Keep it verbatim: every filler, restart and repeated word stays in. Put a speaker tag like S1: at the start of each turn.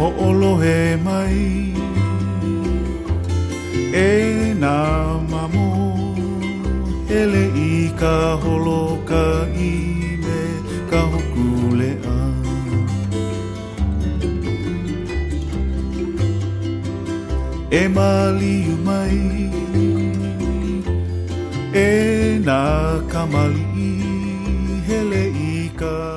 S1: ho'olohe mai e nā mamo hele i ka holoka i me ka hoku lea. E maliu mai e nā kamali hele i ka